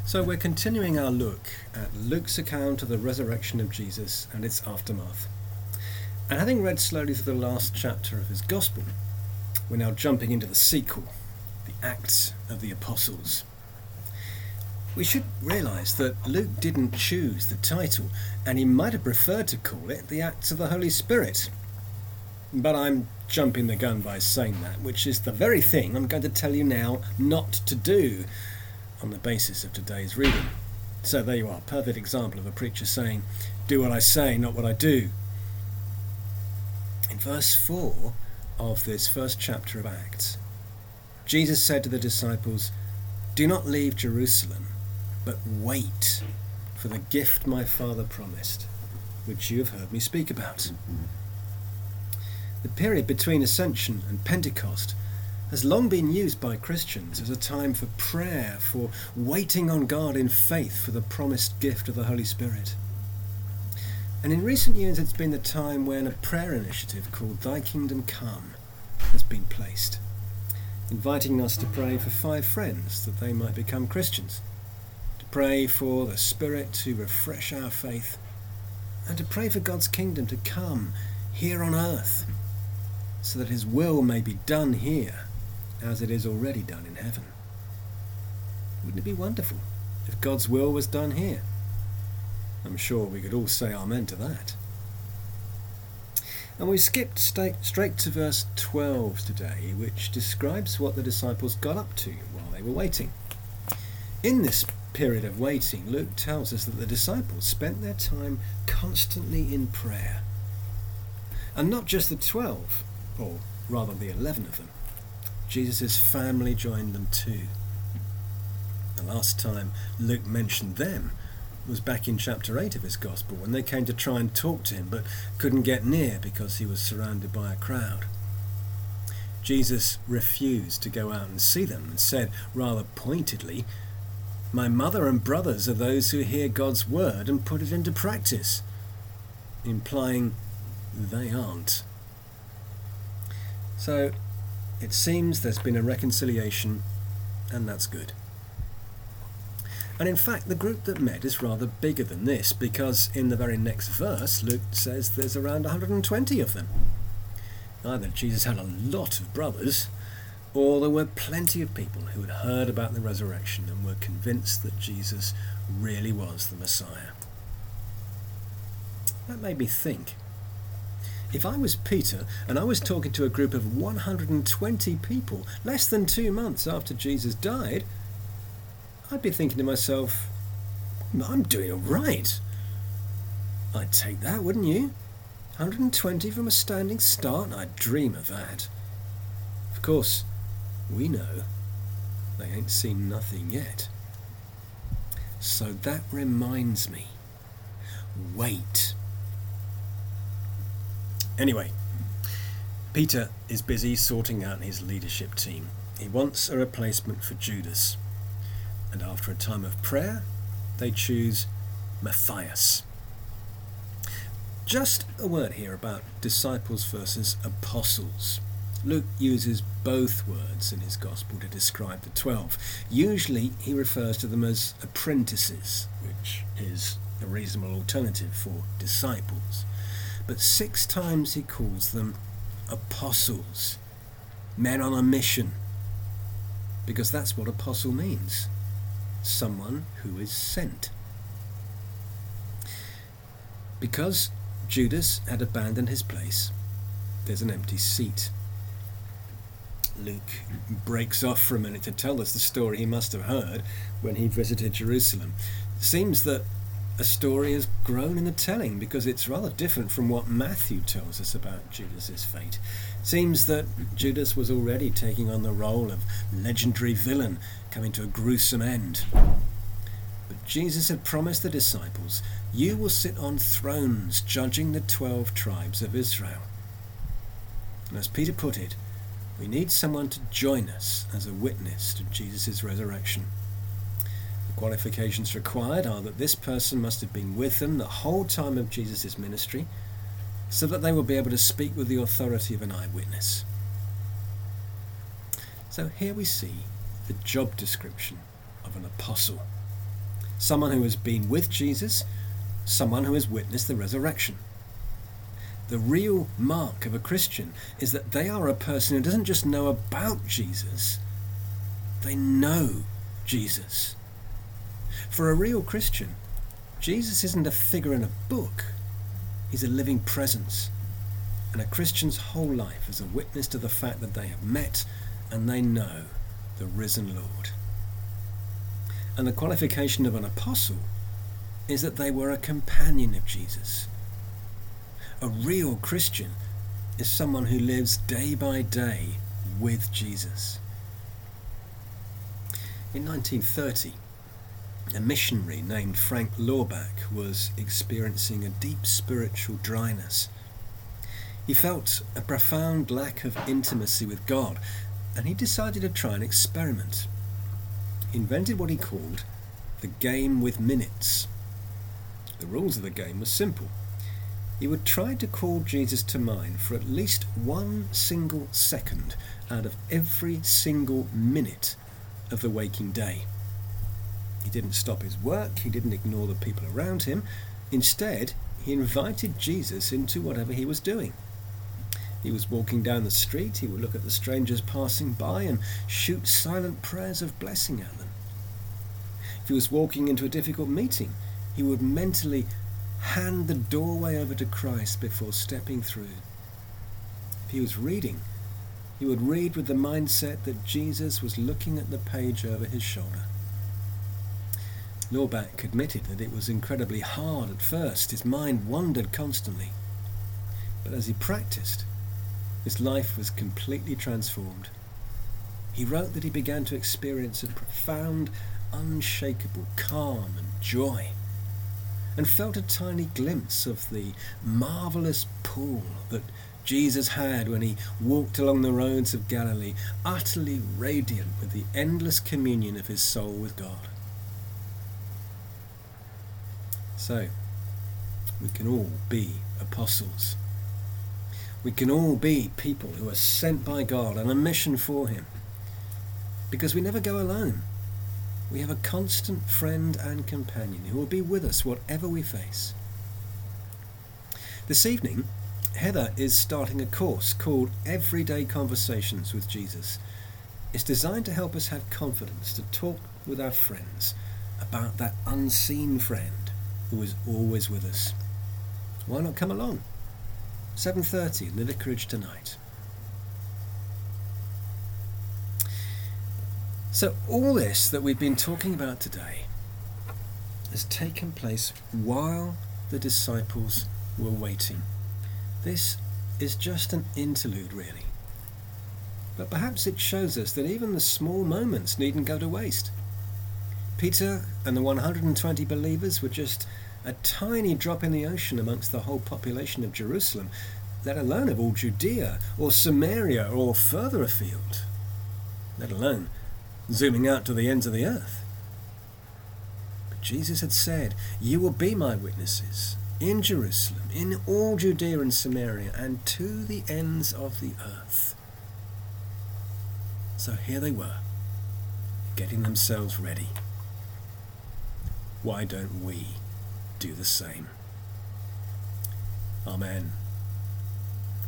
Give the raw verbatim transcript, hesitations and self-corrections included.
So we're continuing our look at Luke's account of the resurrection of Jesus and its aftermath. And having read slowly through the last chapter of his Gospel, we're now jumping into the sequel, the Acts of the Apostles. We should realise that Luke didn't choose the title, and he might have preferred to call it the Acts of the Holy Spirit. But I'm jumping the gun by saying that, which is the very thing I'm going to tell you now not to do on the basis of today's reading. So there you are, perfect example of a preacher saying, do what I say, not what I do. In verse four of this first chapter of Acts, Jesus said to the disciples, "Do not leave Jerusalem, but wait for the gift my Father promised, which you have heard me speak about." The period between Ascension and Pentecost has long been used by Christians as a time for prayer, for waiting on God in faith for the promised gift of the Holy Spirit. And in recent years it's been the time when a prayer initiative called Thy Kingdom Come has been placed, inviting us to pray for five friends that they might become Christians, to pray for the Spirit to refresh our faith, and to pray for God's kingdom to come here on earth, so that his will may be done here as it is already done in heaven. Wouldn't it be wonderful if God's will was done here? I'm sure we could all say amen to that. And we skipped straight, straight to verse twelve today, which describes what the disciples got up to while they were waiting. In this period of waiting, Luke tells us that the disciples spent their time constantly in prayer. And not just the twelve, or rather the eleven of them. Jesus' family joined them too. The last time Luke mentioned them was back in chapter eight of his Gospel, when they came to try and talk to him but couldn't get near because he was surrounded by a crowd. Jesus refused to go out and see them and said rather pointedly, "My mother and brothers are those who hear God's word and put it into practice," implying they aren't. So it seems there's been a reconciliation, and that's good. And in fact, the group that met is rather bigger than this, because in the very next verse, Luke says there's around one hundred twenty of them. Either Jesus had a lot of brothers, or there were plenty of people who had heard about the resurrection and were convinced that Jesus really was the Messiah. That made me think. If I was Peter and I was talking to a group of one hundred twenty people less than two months after Jesus died, I'd be thinking to myself, I'm doing all right. I'd take that, wouldn't you? one hundred twenty from a standing start? I'd dream of that. Of course, we know they ain't seen nothing yet. So that reminds me, wait. Anyway, Peter is busy sorting out his leadership team. He wants a replacement for Judas. And after a time of prayer, they choose Matthias. Just a word here about disciples versus apostles. Luke uses both words in his Gospel to describe the twelve. Usually he refers to them as apprentices, which is a reasonable alternative for disciples. But six times he calls them apostles, men on a mission, because that's what apostle means, someone who is sent. Because Judas had abandoned his place, there's an empty seat. Luke breaks off for a minute to tell us the story he must have heard when he visited Jerusalem. It seems that a story has grown in the telling, because it's rather different from what Matthew tells us about Judas's fate. It seems that Judas was already taking on the role of legendary villain, coming to a gruesome end. But Jesus had promised the disciples, "You will sit on thrones judging the twelve tribes of Israel." And as Peter put it, we need someone to join us as a witness to Jesus' resurrection. Qualifications required are that this person must have been with them the whole time of Jesus' ministry, so that they will be able to speak with the authority of an eyewitness. So here we see the job description of an apostle. someone who has been with Jesus, someone who has witnessed the resurrection. The real mark of a Christian is that they are a person who doesn't just know about Jesus, they know Jesus. For a real Christian, Jesus isn't a figure in a book, he's a living presence. And a Christian's whole life is a witness to the fact that they have met and they know the risen Lord. And the qualification of an apostle is that they were a companion of Jesus. A real Christian is someone who lives day by day with Jesus. In nineteen thirty, a missionary named Frank Laubach was experiencing a deep spiritual dryness. He felt a profound lack of intimacy with God, and he decided to try an experiment. He invented what he called the game with minutes. The rules of the game were simple. He would try to call Jesus to mind for at least one single second out of every single minute of the waking day. He didn't stop his work, he didn't ignore the people around him. Instead, he invited Jesus into whatever he was doing. He was walking down the street, he would look at the strangers passing by and shoot silent prayers of blessing at them. If he was walking into a difficult meeting, he would mentally hand the doorway over to Christ before stepping through. If he was reading, he would read with the mindset that Jesus was looking at the page over his shoulder. Laubach admitted that it was incredibly hard at first. His mind wandered constantly. But as he practiced, his life was completely transformed. He wrote that he began to experience a profound, unshakable calm and joy, and felt a tiny glimpse of the marvelous pull that Jesus had when he walked along the roads of Galilee, utterly radiant with the endless communion of his soul with God. So, we can all be apostles. We can all be people who are sent by God on a mission for him, because we never go alone. We have a constant friend and companion who will be with us whatever we face. This evening, Heather is starting a course called Everyday Conversations with Jesus. It's designed to help us have confidence to talk with our friends about that unseen friend who is always with us. Why not come along? seven thirty in the vicarage tonight. So all this that we've been talking about today has taken place while the disciples were waiting. This is just an interlude, really. But perhaps it shows us that even the small moments needn't go to waste. Peter and the one hundred twenty believers were just a tiny drop in the ocean amongst the whole population of Jerusalem, let alone of all Judea or Samaria or further afield, let alone zooming out to the ends of the earth. But Jesus had said, "You will be my witnesses in Jerusalem, in all Judea and Samaria, and to the ends of the earth." So here they were, getting themselves ready. Why don't we do the same? Amen.